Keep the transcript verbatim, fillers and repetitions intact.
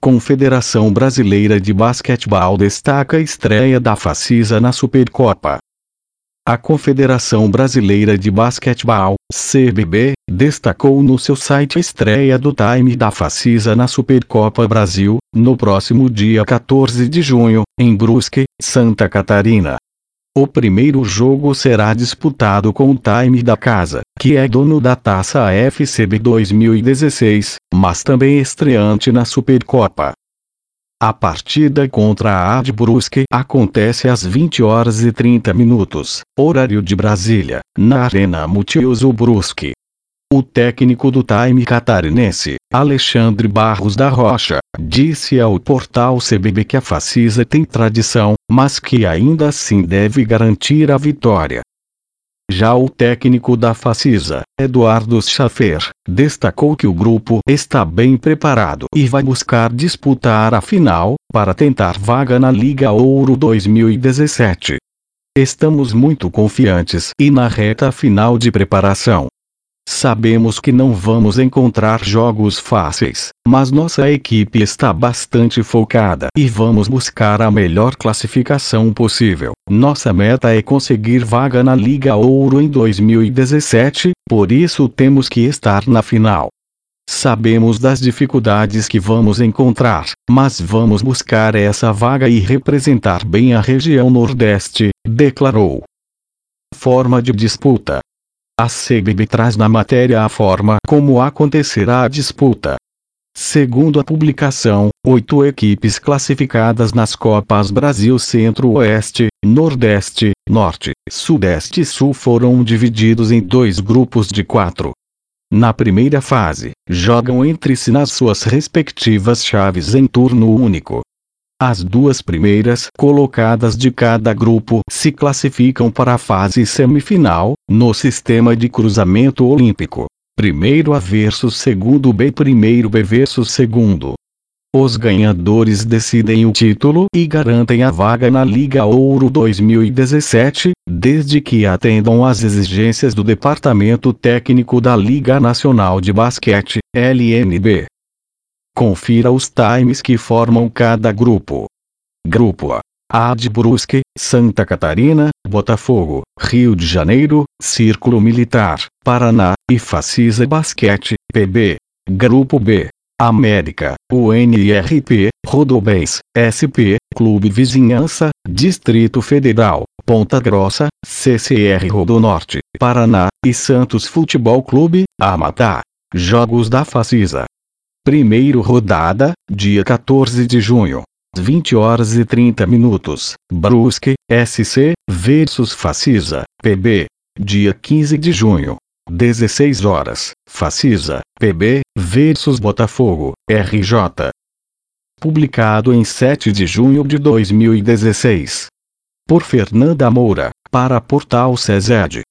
Confederação Brasileira de Basquetebol destaca a estreia da Facisa na Supercopa. A Confederação Brasileira de Basquetebol, C B B, destacou no seu site a estreia do time da Facisa na Supercopa Brasil, no próximo dia quatorze de junho, em Brusque, Santa Catarina. O primeiro jogo será disputado com o time da casa, que é dono da Taça A F C B dois mil e dezesseis, mas também estreante na Supercopa. A partida contra a A D Brusque acontece às vinte horas e trinta minutos, horário de Brasília, na Arena Multiuso Brusque. O técnico do time catarinense, Alexandre Barros da Rocha, disse ao portal C B B que a Facisa tem tradição, mas que ainda assim deve garantir a vitória. Já o técnico da Facisa, Eduardo Schaffer, destacou que o grupo está bem preparado e vai buscar disputar a final, para tentar vaga na Liga Ouro dois mil e dezessete. Estamos muito confiantes e na reta final de preparação. Sabemos que não vamos encontrar jogos fáceis, mas nossa equipe está bastante focada e vamos buscar a melhor classificação possível. Nossa meta é conseguir vaga na Liga Ouro em dois mil e dezessete, por isso temos que estar na final. Sabemos das dificuldades que vamos encontrar, mas vamos buscar essa vaga e representar bem a região Nordeste, declarou. Forma de disputa. A C B B traz na matéria a forma como acontecerá a disputa. Segundo a publicação, oito equipes classificadas nas Copas Brasil Centro-Oeste, Nordeste, Norte, Sudeste e Sul foram divididos em dois grupos de quatro. Na primeira fase, jogam entre si nas suas respectivas chaves em turno único. As duas primeiras colocadas de cada grupo se classificam para a fase semifinal, no sistema de cruzamento olímpico. Primeiro A versus segundo B. Primeiro B versus segundo. Os ganhadores decidem o título e garantem a vaga na Liga Ouro dois mil e dezessete, desde que atendam às exigências do Departamento Técnico da Liga Nacional de Basquete, L N B. Confira os times que formam cada grupo. Grupo A. A D Brusque, Santa Catarina, Botafogo, Rio de Janeiro, Círculo Militar, Paraná, e Facisa Basquete, P B. Grupo B. América, U N I R P, Rodobens, S P, Clube Vizinhança, Distrito Federal, Ponta Grossa, C C R Rodonorte, Paraná, e Santos Futebol Clube, Amapá. Jogos da Facisa. Primeiro rodada, dia quatorze de junho. vinte horas e trinta minutos, Brusque, S C, versus Facisa, P B. Dia quinze de junho. dezesseis horas, Facisa, P B, versus Botafogo, R J. Publicado em sete de junho de dois mil e dezesseis. Por Fernanda Moura, para Portal C Z E D.